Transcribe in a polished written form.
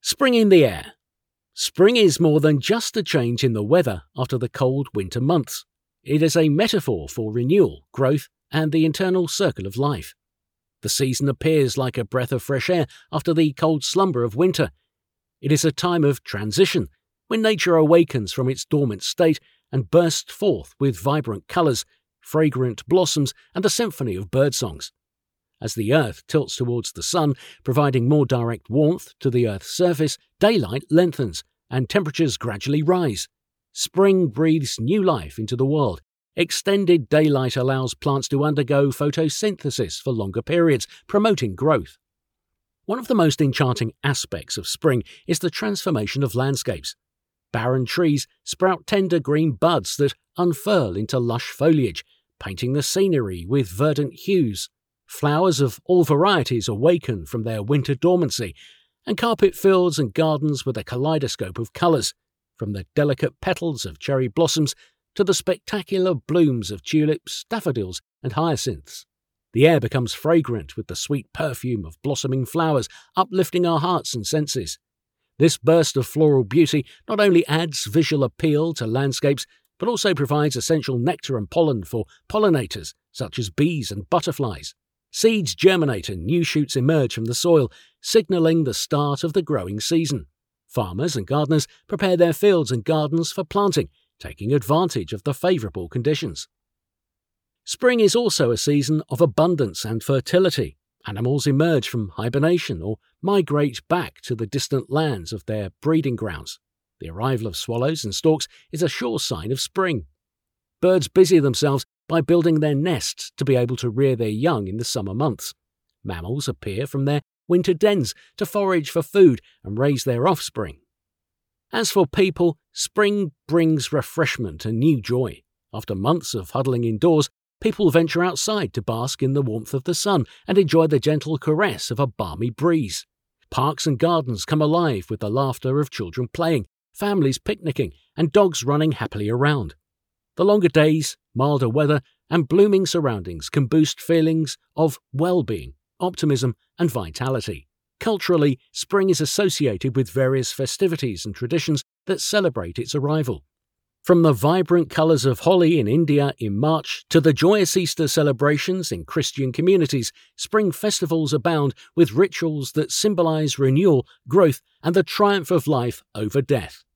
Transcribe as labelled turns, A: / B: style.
A: Spring in the air. Spring is more than just a change in the weather after the cold winter months. It is a metaphor for renewal, growth, and the internal circle of life. The season appears like a breath of fresh air after the cold slumber of winter. It is a time of transition, when nature awakens from its dormant state and bursts forth with vibrant colours, fragrant blossoms, and the symphony of birdsongs. As the Earth tilts towards the Sun, providing more direct warmth to the Earth's surface, daylight lengthens and temperatures gradually rise. Spring breathes new life into the world. Extended daylight allows plants to undergo photosynthesis for longer periods, promoting growth. One of the most enchanting aspects of spring is the transformation of landscapes. Barren trees sprout tender green buds that unfurl into lush foliage, painting the scenery with verdant hues. Flowers of all varieties awaken from their winter dormancy, and carpet fields and gardens with a kaleidoscope of colours, from the delicate petals of cherry blossoms to the spectacular blooms of tulips, daffodils, and hyacinths. The air becomes fragrant with the sweet perfume of blossoming flowers, uplifting our hearts and senses. This burst of floral beauty not only adds visual appeal to landscapes, but also provides essential nectar and pollen for pollinators, such as bees and butterflies. Seeds germinate and new shoots emerge from the soil, signalling the start of the growing season. Farmers and gardeners prepare their fields and gardens for planting, taking advantage of the favourable conditions. Spring is also a season of abundance and fertility. Animals emerge from hibernation or migrate back to the distant lands of their breeding grounds. The arrival of swallows and storks is a sure sign of spring. Birds busy themselves by building their nests to be able to rear their young in the summer months. Mammals appear from their winter dens to forage for food and raise their offspring. As for people, spring brings refreshment and new joy. After months of huddling indoors, people venture outside to bask in the warmth of the sun and enjoy the gentle caress of a balmy breeze. Parks and gardens come alive with the laughter of children playing, families picnicking, and dogs running happily around. The longer days, milder weather, and blooming surroundings can boost feelings of well-being, optimism, and vitality. Culturally, spring is associated with various festivities and traditions that celebrate its arrival. From the vibrant colours of holly in India in March to the joyous Easter celebrations in Christian communities, spring festivals abound with rituals that symbolise renewal, growth, and the triumph of life over death.